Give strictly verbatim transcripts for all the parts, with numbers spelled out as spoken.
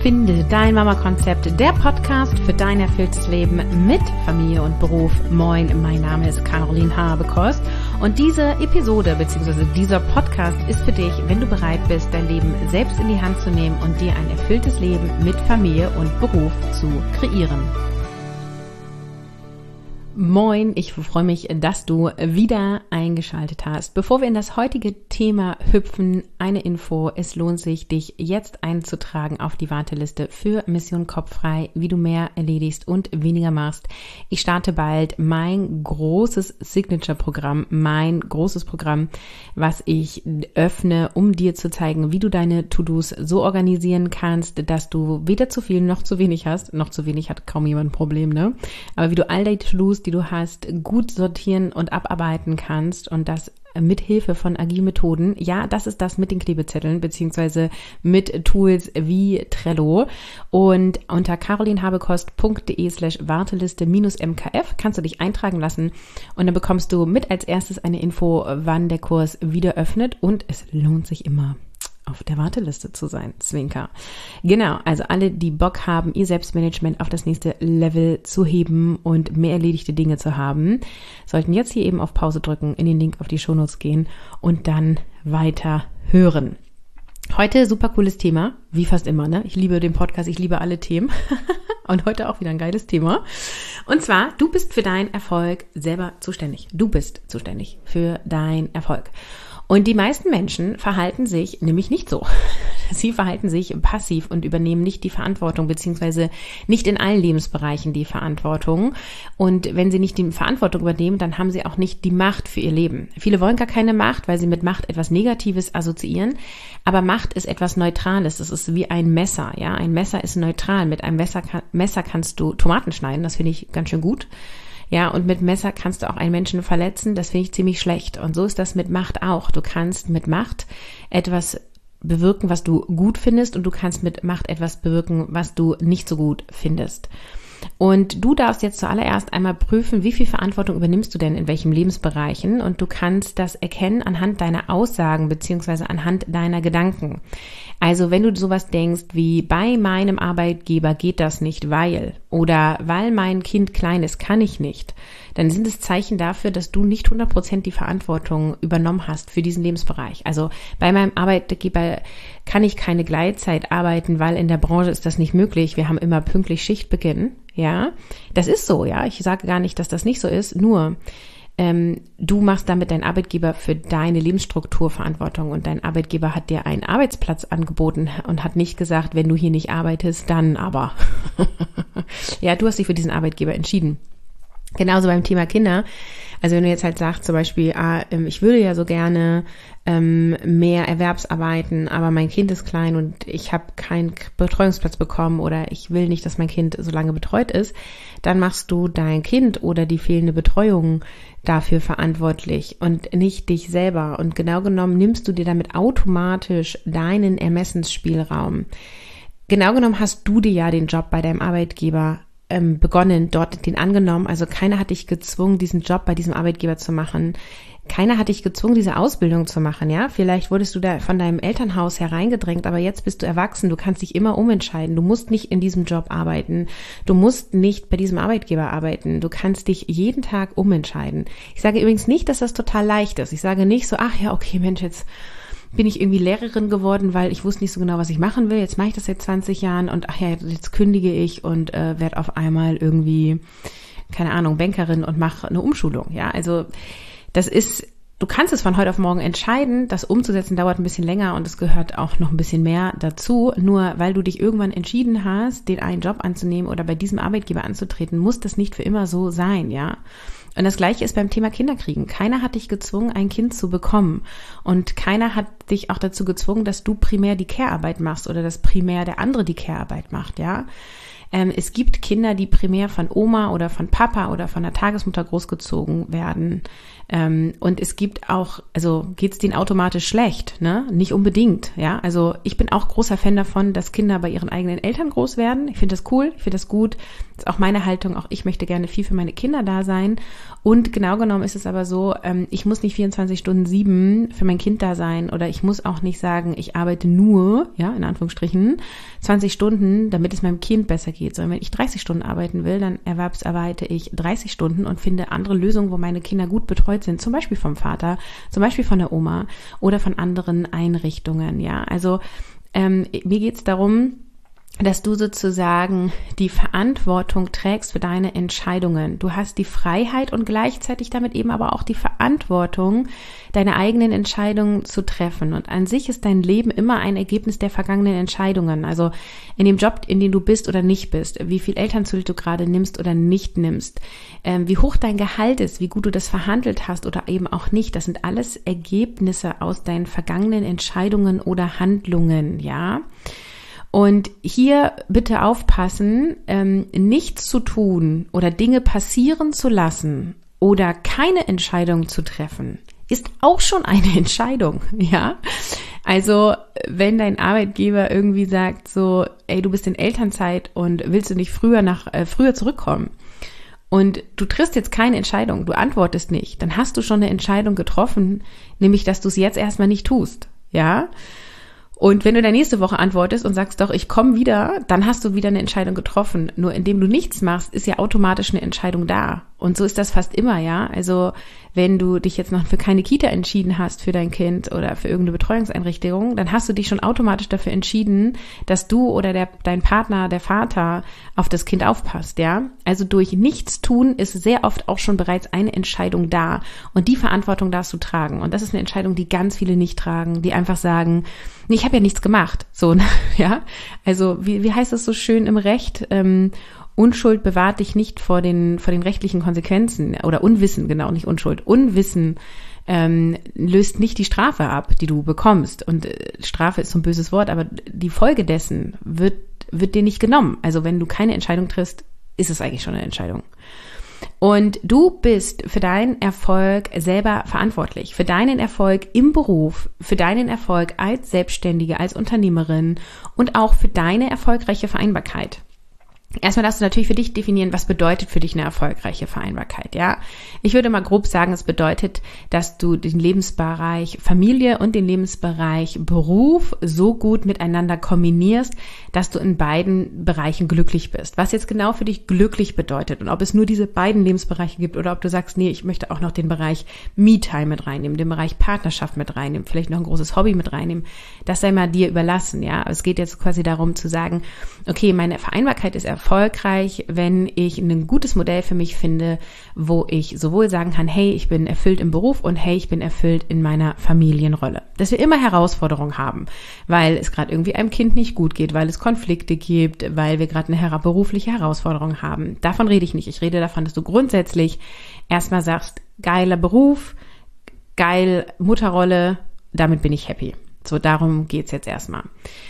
Finde dein Mama-Konzept, der Podcast für dein erfülltes Leben mit Familie und Beruf. Moin, mein Name ist Caroline Habekost und diese Episode bzw. dieser Podcast ist für dich, wenn du bereit bist, dein Leben selbst in die Hand zu nehmen und dir ein erfülltes Leben mit Familie und Beruf zu kreieren. Moin, ich freue mich, dass du wieder eingeschaltet hast. Bevor wir in das heutige Thema hüpfen, eine Info. Es lohnt sich, dich jetzt einzutragen auf die Warteliste für Mission Kopffrei, wie du mehr erledigst und weniger machst. Ich starte bald mein großes Signature-Programm, mein großes Programm, was ich öffne, um dir zu zeigen, wie du deine To-Dos so organisieren kannst, dass du weder zu viel noch zu wenig hast. Noch zu wenig hat kaum jemand ein Problem, ne? Aber wie du all die To-Dos, die du hast, gut sortieren und abarbeiten kannst und das mit Hilfe von agilen Methoden. Ja, das ist das mit den Klebezetteln beziehungsweise mit Tools wie Trello. Und unter carolinhabekost.de slash Warteliste minus MKF kannst du dich eintragen lassen und dann bekommst du mit als erstes eine Info, wann der Kurs wieder öffnet und es lohnt sich immer, auf der Warteliste zu sein. Zwinker. Genau, also alle, die Bock haben, ihr Selbstmanagement auf das nächste Level zu heben und mehr erledigte Dinge zu haben, sollten jetzt hier eben auf Pause drücken, in den Link auf die Shownotes gehen und dann weiter hören. Heute super cooles Thema, wie fast immer, ne? Ich liebe den Podcast, ich liebe alle Themen und heute auch wieder ein geiles Thema. Und zwar, du bist für deinen Erfolg selber zuständig. Du bist zuständig für deinen Erfolg. Und die meisten Menschen verhalten sich nämlich nicht so. Sie verhalten sich passiv und übernehmen nicht die Verantwortung, beziehungsweise nicht in allen Lebensbereichen die Verantwortung. Und wenn sie nicht die Verantwortung übernehmen, dann haben sie auch nicht die Macht für ihr Leben. Viele wollen gar keine Macht, weil sie mit Macht etwas Negatives assoziieren. Aber Macht ist etwas Neutrales. Das ist wie ein Messer. Ja, ein Messer ist neutral. Mit einem Messer, Messer kannst du Tomaten schneiden. Das finde ich ganz schön gut. Ja, und mit Messer kannst du auch einen Menschen verletzen, das finde ich ziemlich schlecht. Und so ist das mit Macht auch. Du kannst mit Macht etwas bewirken, was du gut findest und du kannst mit Macht etwas bewirken, was du nicht so gut findest. Und du darfst jetzt zuallererst einmal prüfen, wie viel Verantwortung übernimmst du denn in welchen Lebensbereichen und du kannst das erkennen anhand deiner Aussagen beziehungsweise anhand deiner Gedanken. Also wenn du sowas denkst wie bei meinem Arbeitgeber geht das nicht, weil oder weil mein Kind klein ist, kann ich nicht, dann sind es Zeichen dafür, dass du nicht hundert Prozent die Verantwortung übernommen hast für diesen Lebensbereich. Also bei meinem Arbeitgeber kann ich keine Gleitzeit arbeiten, weil in der Branche ist das nicht möglich. Wir haben immer pünktlich Schichtbeginn. Ja, das ist so, ja. Ich sage gar nicht, dass das nicht so ist, nur ähm, du machst damit deinen Arbeitgeber für deine Lebensstruktur Verantwortung und dein Arbeitgeber hat dir einen Arbeitsplatz angeboten und hat nicht gesagt, wenn du hier nicht arbeitest, dann aber. Ja, du hast dich für diesen Arbeitgeber entschieden. Genauso beim Thema Kinder. Also wenn du jetzt halt sagst zum Beispiel, ah, ich würde ja so gerne ähm, mehr Erwerbsarbeiten, aber mein Kind ist klein und ich habe keinen Betreuungsplatz bekommen oder ich will nicht, dass mein Kind so lange betreut ist, dann machst du dein Kind oder die fehlende Betreuung dafür verantwortlich und nicht dich selber. Und genau genommen nimmst du dir damit automatisch deinen Ermessensspielraum. Genau genommen hast du dir ja den Job bei deinem Arbeitgeber ähm, begonnen, dort den angenommen. Also keiner hat dich gezwungen, diesen Job bei diesem Arbeitgeber zu machen. Keiner hat dich gezwungen, diese Ausbildung zu machen, ja? Vielleicht wurdest du da von deinem Elternhaus hereingedrängt, aber jetzt bist du erwachsen, du kannst dich immer umentscheiden. Du musst nicht in diesem Job arbeiten. Du musst nicht bei diesem Arbeitgeber arbeiten. Du kannst dich jeden Tag umentscheiden. Ich sage übrigens nicht, dass das total leicht ist. Ich sage nicht so, ach ja, okay, Mensch, jetzt bin ich irgendwie Lehrerin geworden, weil ich wusste nicht so genau, was ich machen will. Jetzt mache ich das seit zwanzig Jahren und ach ja, jetzt kündige ich und äh, werde auf einmal irgendwie, keine Ahnung, Bankerin und mache eine Umschulung. Ja, also das ist, du kannst es von heute auf morgen entscheiden. Das umzusetzen dauert ein bisschen länger und es gehört auch noch ein bisschen mehr dazu. Nur weil du dich irgendwann entschieden hast, den einen Job anzunehmen oder bei diesem Arbeitgeber anzutreten, muss das nicht für immer so sein, ja. Und das Gleiche ist beim Thema Kinderkriegen. Keiner hat dich gezwungen, ein Kind zu bekommen. Und keiner hat dich auch dazu gezwungen, dass du primär die Care-Arbeit machst oder dass primär der andere die Care-Arbeit macht, ja. Ähm, es gibt Kinder, die primär von Oma oder von Papa oder von der Tagesmutter großgezogen werden. Ähm, und es gibt auch, also geht's denen automatisch schlecht, ne? Nicht unbedingt, ja. Also ich bin auch großer Fan davon, dass Kinder bei ihren eigenen Eltern groß werden. Ich finde das cool, ich finde das gut. Das ist auch meine Haltung, auch ich möchte gerne viel für meine Kinder da sein. Und genau genommen ist es aber so, ähm, ich muss nicht vierundzwanzig Stunden sieben für mein Kind da sein oder ich muss auch nicht sagen, ich arbeite nur, ja, in Anführungsstrichen, zwanzig Stunden, damit es meinem Kind besser geht. Sondern wenn ich dreißig Stunden arbeiten will, dann erwerbsarbeite ich dreißig Stunden und finde andere Lösungen, wo meine Kinder gut betreut sind, zum Beispiel vom Vater, zum Beispiel von der Oma oder von anderen Einrichtungen, ja. Also ähm, mir geht es darum, dass du sozusagen die Verantwortung trägst für deine Entscheidungen. Du hast die Freiheit und gleichzeitig damit eben aber auch die Verantwortung, deine eigenen Entscheidungen zu treffen. Und an sich ist dein Leben immer ein Ergebnis der vergangenen Entscheidungen. Also in dem Job, in dem du bist oder nicht bist, wie viel Elternzeit du gerade nimmst oder nicht nimmst, ähm, wie hoch dein Gehalt ist, wie gut du das verhandelt hast oder eben auch nicht. Das sind alles Ergebnisse aus deinen vergangenen Entscheidungen oder Handlungen, ja. Und hier bitte aufpassen, ähm, nichts zu tun oder Dinge passieren zu lassen oder keine Entscheidung zu treffen, ist auch schon eine Entscheidung, ja. Also wenn dein Arbeitgeber irgendwie sagt so, ey, du bist in Elternzeit und willst du nicht früher nach äh, früher zurückkommen und du triffst jetzt keine Entscheidung, du antwortest nicht, dann hast du schon eine Entscheidung getroffen, nämlich dass du es jetzt erstmal nicht tust, ja. Und wenn du dann nächste Woche antwortest und sagst doch, ich komme wieder, dann hast du wieder eine Entscheidung getroffen. Nur indem du nichts machst, ist ja automatisch eine Entscheidung da. Und so ist das fast immer, ja. Also wenn du dich jetzt noch für keine Kita entschieden hast für dein Kind oder für irgendeine Betreuungseinrichtung, dann hast du dich schon automatisch dafür entschieden, dass du oder der, dein Partner, der Vater auf das Kind aufpasst, ja. Also durch Nichtstun ist sehr oft auch schon bereits eine Entscheidung da. Und die Verantwortung darfst du tragen. Und das ist eine Entscheidung, die ganz viele nicht tragen, die einfach sagen, nee, ich habe ja nichts gemacht, so, ja, also wie, wie heißt das so schön im Recht, ähm, Unschuld bewahrt dich nicht vor den vor den rechtlichen Konsequenzen oder Unwissen, genau, nicht Unschuld, Unwissen ähm, löst nicht die Strafe ab, die du bekommst und äh, Strafe ist so ein böses Wort, aber die Folge dessen wird wird dir nicht genommen, also wenn du keine Entscheidung triffst, ist es eigentlich schon eine Entscheidung. Und du bist für deinen Erfolg selber verantwortlich, für deinen Erfolg im Beruf, für deinen Erfolg als Selbstständige, als Unternehmerin und auch für deine erfolgreiche Vereinbarkeit. Erstmal darfst du natürlich für dich definieren, was bedeutet für dich eine erfolgreiche Vereinbarkeit, ja. Ich würde mal grob sagen, es bedeutet, dass du den Lebensbereich Familie und den Lebensbereich Beruf so gut miteinander kombinierst, dass du in beiden Bereichen glücklich bist. Was jetzt genau für dich glücklich bedeutet und ob es nur diese beiden Lebensbereiche gibt oder ob du sagst, nee, ich möchte auch noch den Bereich Me-Time mit reinnehmen, den Bereich Partnerschaft mit reinnehmen, vielleicht noch ein großes Hobby mit reinnehmen, das sei mal dir überlassen, ja. Es geht jetzt quasi darum zu sagen, okay, meine Vereinbarkeit ist erfolgreich, wenn ich ein gutes Modell für mich finde, wo ich sowohl sagen kann, hey, ich bin erfüllt im Beruf und hey, ich bin erfüllt in meiner Familienrolle. Dass wir immer Herausforderungen haben, weil es gerade irgendwie einem Kind nicht gut geht, weil es Konflikte gibt, weil wir gerade eine berufliche Herausforderung haben. Davon rede ich nicht. Ich rede davon, dass du grundsätzlich erstmal sagst, geiler Beruf, geil Mutterrolle, damit bin ich happy. So, darum geht's jetzt erstmal.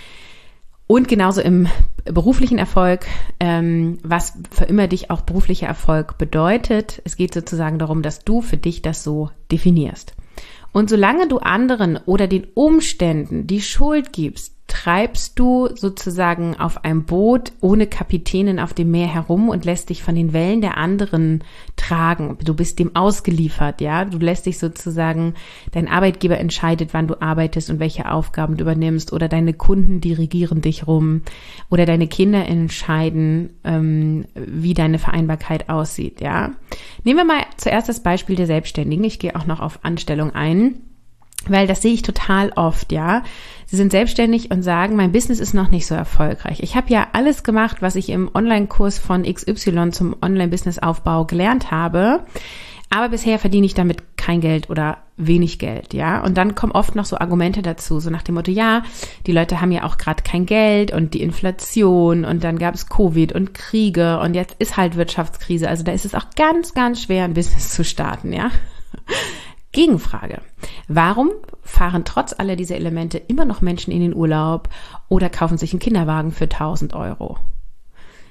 Und genauso im beruflichen Erfolg, ähm, was für immer dich auch beruflicher Erfolg bedeutet. Es geht sozusagen darum, dass du für dich das so definierst. Und solange du anderen oder den Umständen die Schuld gibst, treibst du sozusagen auf einem Boot ohne Kapitänin auf dem Meer herum und lässt dich von den Wellen der anderen tragen. Du bist dem ausgeliefert, ja. Du lässt dich sozusagen, dein Arbeitgeber entscheidet, wann du arbeitest und welche Aufgaben du übernimmst, oder deine Kunden dirigieren dich rum, oder deine Kinder entscheiden, ähm, wie deine Vereinbarkeit aussieht, ja. Nehmen wir mal zuerst das Beispiel der Selbstständigen. Ich gehe auch noch auf Anstellung ein. Weil das sehe ich total oft, ja. Sie sind selbstständig und sagen, mein Business ist noch nicht so erfolgreich. Ich habe ja alles gemacht, was ich im Online-Kurs von X Y zum Online-Business-Aufbau gelernt habe, aber bisher verdiene ich damit kein Geld oder wenig Geld, ja. Und dann kommen oft noch so Argumente dazu, so nach dem Motto, ja, die Leute haben ja auch gerade kein Geld und die Inflation und dann gab es Covid und Kriege und jetzt ist halt Wirtschaftskrise. Also da ist es auch ganz, ganz schwer, ein Business zu starten, ja. Gegenfrage. Warum fahren trotz aller dieser Elemente immer noch Menschen in den Urlaub oder kaufen sich einen Kinderwagen für tausend Euro?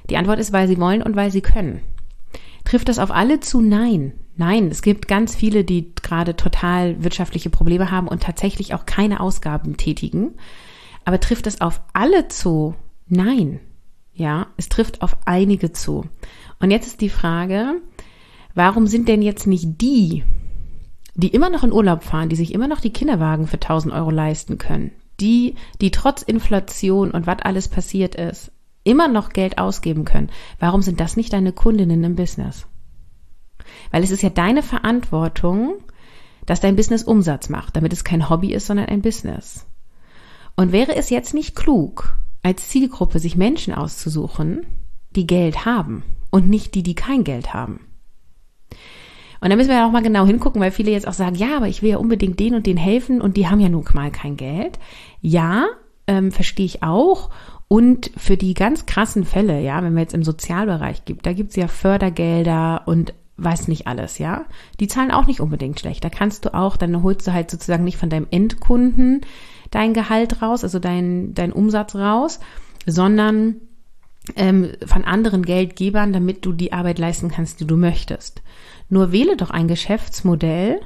Die Antwort ist, weil sie wollen und weil sie können. Trifft das auf alle zu? Nein. Nein, es gibt ganz viele, die gerade total wirtschaftliche Probleme haben und tatsächlich auch keine Ausgaben tätigen. Aber trifft es auf alle zu? Nein. Ja, es trifft auf einige zu. Und jetzt ist die Frage, warum sind denn jetzt nicht die, die immer noch in Urlaub fahren, die sich immer noch die Kinderwagen für tausend Euro leisten können, die, die trotz Inflation und was alles passiert ist, immer noch Geld ausgeben können, warum sind das nicht deine Kundinnen im Business? Weil es ist ja deine Verantwortung, dass dein Business Umsatz macht, damit es kein Hobby ist, sondern ein Business. Und wäre es jetzt nicht klug, als Zielgruppe sich Menschen auszusuchen, die Geld haben und nicht die, die kein Geld haben? Und da müssen wir ja auch mal genau hingucken, weil viele jetzt auch sagen, ja, aber ich will ja unbedingt denen und denen helfen und die haben ja nun mal kein Geld. Ja, ähm, verstehe ich auch. Und für die ganz krassen Fälle, ja, wenn wir jetzt im Sozialbereich gibt, da gibt es ja Fördergelder und weiß nicht alles, ja. Die zahlen auch nicht unbedingt schlecht. Da kannst du auch, dann holst du halt sozusagen nicht von deinem Endkunden dein Gehalt raus, also dein, dein Umsatz raus, sondern ähm, von anderen Geldgebern, damit du die Arbeit leisten kannst, die du möchtest. Nur wähle doch ein Geschäftsmodell,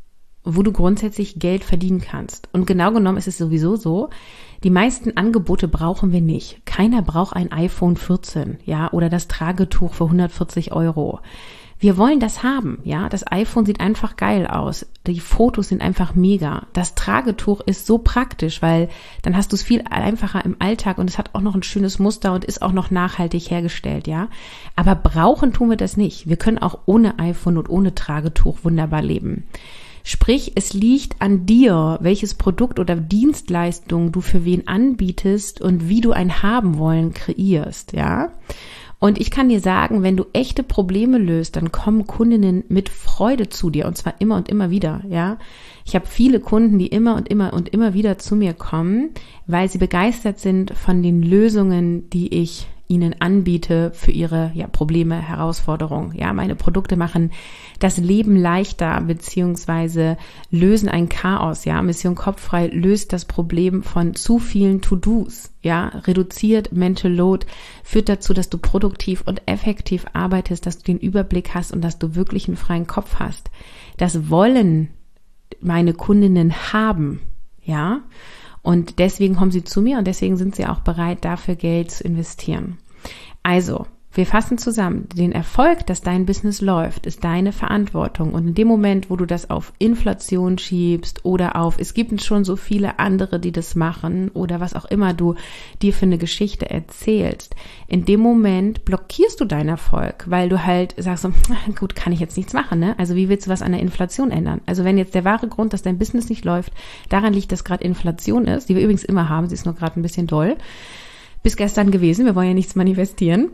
wo du grundsätzlich Geld verdienen kannst. Und genau genommen ist es sowieso so, die meisten Angebote brauchen wir nicht. Keiner braucht ein iPhone vierzehn, ja, oder das Tragetuch für hundertvierzig Euro. Wir wollen das haben, ja. Das iPhone sieht einfach geil aus. Die Fotos sind einfach mega. Das Tragetuch ist so praktisch, weil dann hast du es viel einfacher im Alltag und es hat auch noch ein schönes Muster und ist auch noch nachhaltig hergestellt, ja. Aber brauchen tun wir das nicht. Wir können auch ohne iPhone und ohne Tragetuch wunderbar leben. Sprich, es liegt an dir, welches Produkt oder Dienstleistung du für wen anbietest und wie du ein Haben-Wollen kreierst, ja. Und ich kann dir sagen, wenn du echte Probleme löst, dann kommen Kundinnen mit Freude zu dir und zwar immer und immer wieder, ja. Ich habe viele Kunden, die immer und immer und immer wieder zu mir kommen, weil sie begeistert sind von den Lösungen, die ich ihnen anbiete für ihre ja, Probleme, Herausforderungen. Ja, meine Produkte machen das Leben leichter beziehungsweise lösen ein Chaos. Ja, Mission Kopffrei löst das Problem von zu vielen To-Dos. Ja, reduziert Mental Load, führt dazu, dass du produktiv und effektiv arbeitest, dass du den Überblick hast und dass du wirklich einen freien Kopf hast. Das wollen meine Kundinnen haben. Ja. Und deswegen kommen sie zu mir und deswegen sind sie auch bereit, dafür Geld zu investieren. Also, wir fassen zusammen, den Erfolg, dass dein Business läuft, ist deine Verantwortung. Und in dem Moment, wo du das auf Inflation schiebst oder auf, es gibt schon so viele andere, die das machen oder was auch immer du dir für eine Geschichte erzählst, in dem Moment blockierst du deinen Erfolg, weil du halt sagst so, gut, kann ich jetzt nichts machen, ne? Also wie willst du was an der Inflation ändern? Also wenn jetzt der wahre Grund, dass dein Business nicht läuft, daran liegt, dass gerade Inflation ist, die wir übrigens immer haben, sie ist nur gerade ein bisschen doll, bis gestern gewesen, wir wollen ja nichts manifestieren,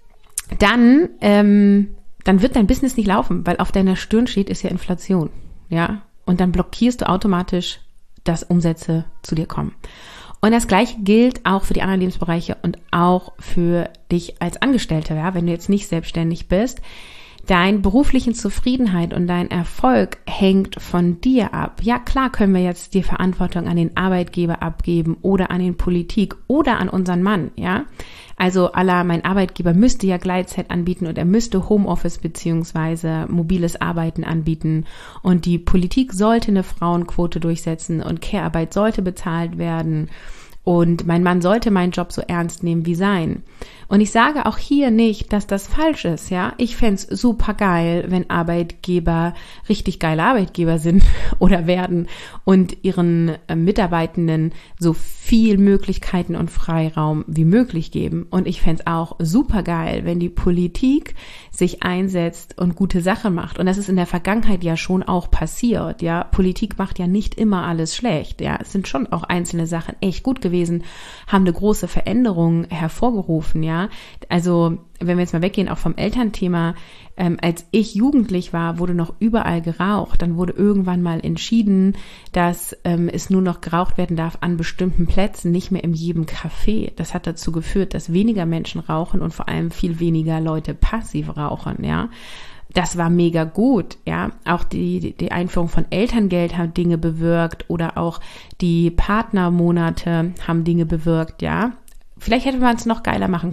dann, ähm, dann wird dein Business nicht laufen, weil auf deiner Stirn steht, ist ja Inflation, ja, und dann blockierst du automatisch, dass Umsätze zu dir kommen. Und das Gleiche gilt auch für die anderen Lebensbereiche und auch für dich als Angestellter, ja, wenn du jetzt nicht selbstständig bist. Deine berufliche Zufriedenheit und dein Erfolg hängt von dir ab. Ja, klar können wir jetzt die Verantwortung an den Arbeitgeber abgeben oder an den Politik oder an unseren Mann, ja. Also à la, mein Arbeitgeber müsste ja Gleitzeit anbieten und er müsste Homeoffice beziehungsweise mobiles Arbeiten anbieten und die Politik sollte eine Frauenquote durchsetzen und Care-Arbeit sollte bezahlt werden. Und mein Mann sollte meinen Job so ernst nehmen wie sein. Und ich sage auch hier nicht, dass das falsch ist, ja. Ich fänd's super geil, wenn Arbeitgeber richtig geile Arbeitgeber sind oder werden und ihren äh, Mitarbeitenden so viel Möglichkeiten und Freiraum wie möglich geben. Und ich fänd's auch super geil, wenn die Politik sich einsetzt und gute Sachen macht. Und das ist in der Vergangenheit ja schon auch passiert, ja. Politik macht ja nicht immer alles schlecht, ja. Es sind schon auch einzelne Sachen echt gut gewesen, haben eine große Veränderung hervorgerufen, ja. Also wenn wir jetzt mal weggehen, auch vom Elternthema, ähm, als ich jugendlich war, wurde noch überall geraucht. Dann wurde irgendwann mal entschieden, dass ähm, es nur noch geraucht werden darf an bestimmten Plätzen, nicht mehr in jedem Café. Das hat dazu geführt, dass weniger Menschen rauchen und vor allem viel weniger Leute passiv rauchen, ja. Das war mega gut, ja. Auch die, die Einführung von Elterngeld hat Dinge bewirkt oder auch die Partnermonate haben Dinge bewirkt, ja. Vielleicht hätte man es noch geiler machen können.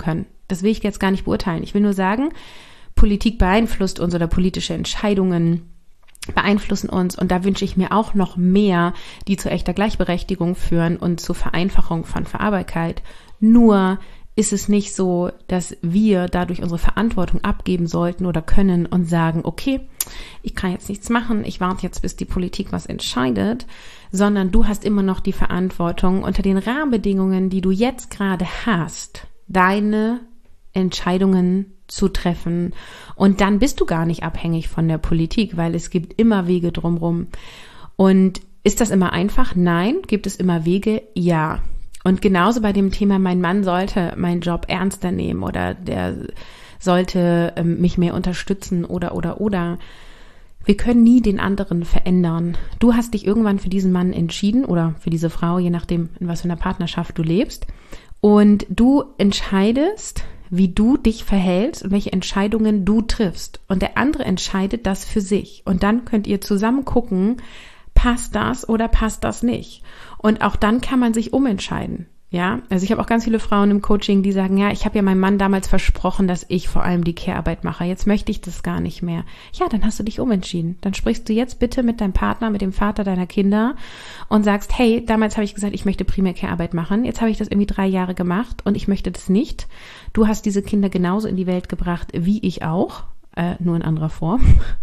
Das will ich jetzt gar nicht beurteilen. Ich will nur sagen, Politik beeinflusst uns oder politische Entscheidungen beeinflussen uns und da wünsche ich mir auch noch mehr, die zu echter Gleichberechtigung führen und zur Vereinfachung von Verarbeitbarkeit. Nur ist es nicht so, dass wir dadurch unsere Verantwortung abgeben sollten oder können und sagen, okay, ich kann jetzt nichts machen, ich warte jetzt, bis die Politik was entscheidet, sondern du hast immer noch die Verantwortung, unter den Rahmenbedingungen, die du jetzt gerade hast, deine Entscheidungen zu treffen. Und dann bist du gar nicht abhängig von der Politik, weil es gibt immer Wege drumherum. Und ist das immer einfach? Nein. Gibt es immer Wege? Ja. Und genauso bei dem Thema, mein Mann sollte meinen Job ernster nehmen oder der sollte ähm, mich mehr unterstützen oder, oder, oder. Wir können nie den anderen verändern. Du hast dich irgendwann für diesen Mann entschieden oder für diese Frau, je nachdem, in was für einer Partnerschaft du lebst. Und du entscheidest, wie du dich verhältst und welche Entscheidungen du triffst. Und der andere entscheidet das für sich. Und dann könnt ihr zusammen gucken, passt das oder passt das nicht? Und auch dann kann man sich umentscheiden. Ja, also ich habe auch ganz viele Frauen im Coaching, die sagen, ja, ich habe ja meinem Mann damals versprochen, dass ich vor allem die Care-Arbeit mache. Jetzt möchte ich das gar nicht mehr. Ja, dann hast du dich umentschieden. Dann sprichst du jetzt bitte mit deinem Partner, mit dem Vater deiner Kinder und sagst, hey, damals habe ich gesagt, ich möchte primär Care-Arbeit machen. Jetzt habe ich das irgendwie drei Jahre gemacht und ich möchte das nicht. Du hast diese Kinder genauso in die Welt gebracht wie ich auch, äh, nur in anderer Form.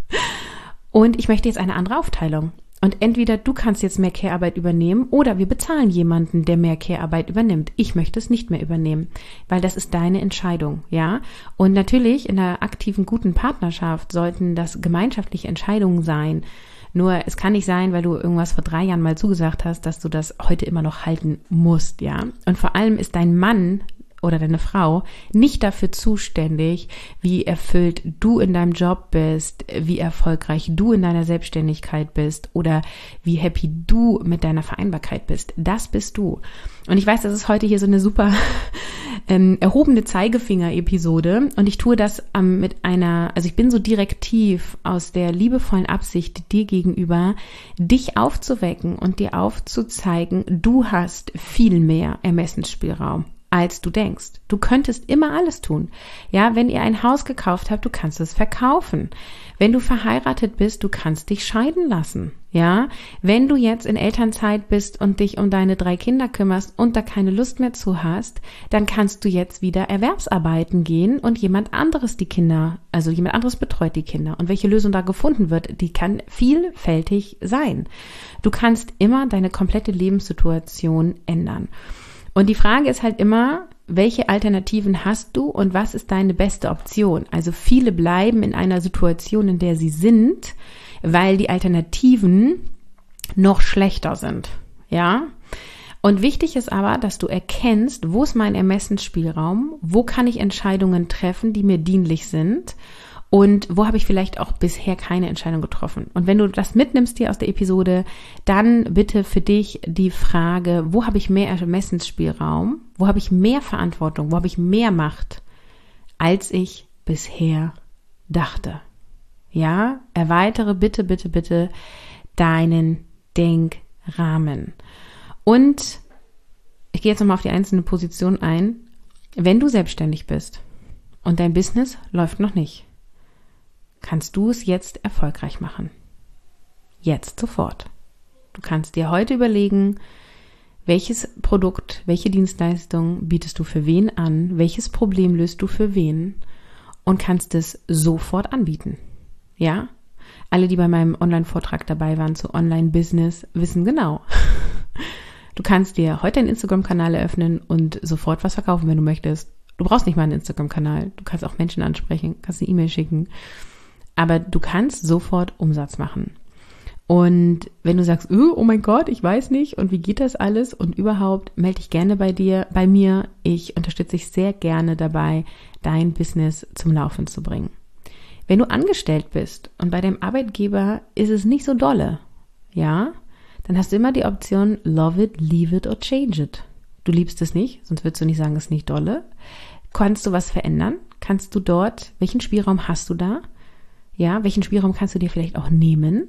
Und ich möchte jetzt eine andere Aufteilung. Und entweder du kannst jetzt mehr Care-Arbeit übernehmen oder wir bezahlen jemanden, der mehr Care-Arbeit übernimmt. Ich möchte es nicht mehr übernehmen, weil das ist deine Entscheidung, ja. Und natürlich in einer aktiven, guten Partnerschaft sollten das gemeinschaftliche Entscheidungen sein. Nur es kann nicht sein, weil du irgendwas vor drei Jahren mal zugesagt hast, dass du das heute immer noch halten musst, ja. Und vor allem ist dein Mann oder deine Frau nicht dafür zuständig, wie erfüllt du in deinem Job bist, wie erfolgreich du in deiner Selbstständigkeit bist oder wie happy du mit deiner Vereinbarkeit bist. Das bist du. Und ich weiß, das ist heute hier so eine super ähm, erhobene Zeigefinger-Episode und ich tue das ähm, mit einer, also ich bin so direktiv aus der liebevollen Absicht dir gegenüber, dich aufzuwecken und dir aufzuzeigen, du hast viel mehr Ermessensspielraum, als du denkst. Du könntest immer alles tun. Ja, wenn ihr ein Haus gekauft habt, du kannst es verkaufen. Wenn du verheiratet bist, du kannst dich scheiden lassen. Ja, wenn du jetzt in Elternzeit bist und dich um deine drei Kinder kümmerst und da keine Lust mehr zu hast, dann kannst du jetzt wieder Erwerbsarbeiten gehen und jemand anderes die Kinder, also jemand anderes betreut die Kinder. Und welche Lösung da gefunden wird, die kann vielfältig sein. Du kannst immer deine komplette Lebenssituation ändern. Und die Frage ist halt immer, welche Alternativen hast du und was ist deine beste Option? Also viele bleiben in einer Situation, in der sie sind, weil die Alternativen noch schlechter sind, ja? Und wichtig ist aber, dass du erkennst, wo ist mein Ermessensspielraum, wo kann ich Entscheidungen treffen, die mir dienlich sind und wo habe ich vielleicht auch bisher keine Entscheidung getroffen. Und wenn du das mitnimmst hier aus der Episode, dann bitte für dich die Frage, wo habe ich mehr Ermessensspielraum, wo habe ich mehr Verantwortung, wo habe ich mehr Macht, als ich bisher dachte. Ja, erweitere bitte, bitte, bitte deinen Denkrahmen. Und ich gehe jetzt nochmal auf die einzelne Position ein. Wenn du selbstständig bist und dein Business läuft noch nicht, kannst du es jetzt erfolgreich machen. Jetzt sofort. Du kannst dir heute überlegen, welches Produkt, welche Dienstleistung bietest du für wen an, welches Problem löst du für wen und kannst es sofort anbieten. Ja? Alle, die bei meinem Online-Vortrag dabei waren zu Online-Business, wissen genau. Du kannst dir heute einen Instagram-Kanal eröffnen und sofort was verkaufen, wenn du möchtest. Du brauchst nicht mal einen Instagram-Kanal. Du kannst auch Menschen ansprechen, kannst eine E-Mail schicken. Aber du kannst sofort Umsatz machen. Und wenn du sagst, oh mein Gott, ich weiß nicht und wie geht das alles und überhaupt, melde dich gerne bei dir, bei mir. Ich unterstütze dich sehr gerne dabei, dein Business zum Laufen zu bringen. Wenn du angestellt bist und bei deinem Arbeitgeber ist es nicht so dolle, ja, dann hast du immer die Option love it, leave it or change it. Du liebst es nicht, sonst würdest du nicht sagen, es ist nicht dolle. Kannst du was verändern? Kannst du dort, welchen Spielraum hast du da? Ja, welchen Spielraum kannst du dir vielleicht auch nehmen?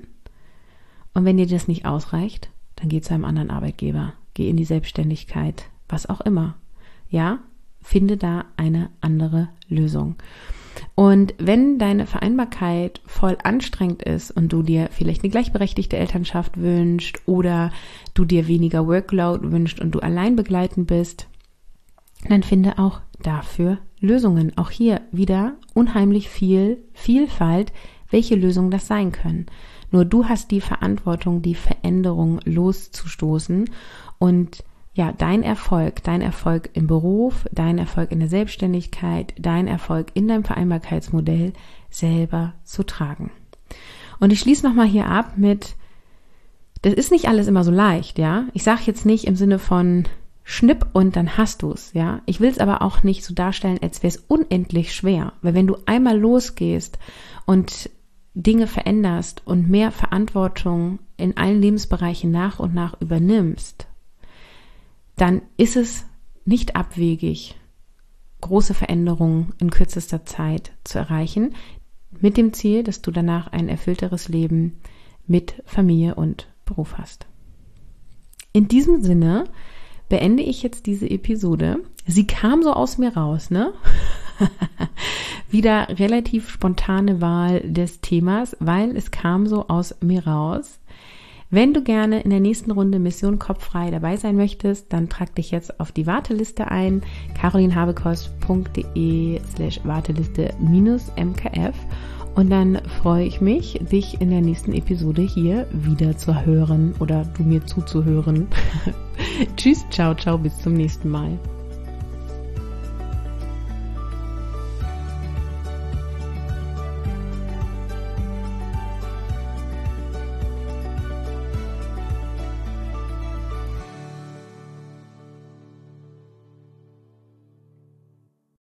Und wenn dir das nicht ausreicht, dann geh zu einem anderen Arbeitgeber. Geh in die Selbstständigkeit, was auch immer. Ja, finde da eine andere Lösung. Und wenn deine Vereinbarkeit voll anstrengend ist und du dir vielleicht eine gleichberechtigte Elternschaft wünschst oder du dir weniger Workload wünschst und du allein begleitend bist, dann finde auch dafür Lösungen. Auch hier wieder unheimlich viel Vielfalt, welche Lösungen das sein können. Nur du hast die Verantwortung, die Veränderung loszustoßen und ja, dein Erfolg, dein Erfolg im Beruf, dein Erfolg in der Selbstständigkeit, dein Erfolg in deinem Vereinbarkeitsmodell selber zu tragen. Und ich schließe nochmal hier ab mit, das ist nicht alles immer so leicht, ja. Ich sage jetzt nicht im Sinne von Schnipp und dann hast du es, ja. Ich will es aber auch nicht so darstellen, als wäre es unendlich schwer, weil wenn du einmal losgehst und Dinge veränderst und mehr Verantwortung in allen Lebensbereichen nach und nach übernimmst, dann ist es nicht abwegig, große Veränderungen in kürzester Zeit zu erreichen, mit dem Ziel, dass du danach ein erfüllteres Leben mit Familie und Beruf hast. In diesem Sinne beende ich jetzt diese Episode. Sie kam so aus mir raus, ne? Wieder relativ spontane Wahl des Themas, weil es kam so aus mir raus. Wenn du gerne in der nächsten Runde Mission Kopffrei dabei sein möchtest, dann trag dich jetzt auf die Warteliste ein, carolinhabekost.de slash Warteliste minus MKF und dann freue ich mich, dich in der nächsten Episode hier wieder zu hören oder du mir zuzuhören. Tschüss, ciao, ciao, bis zum nächsten Mal.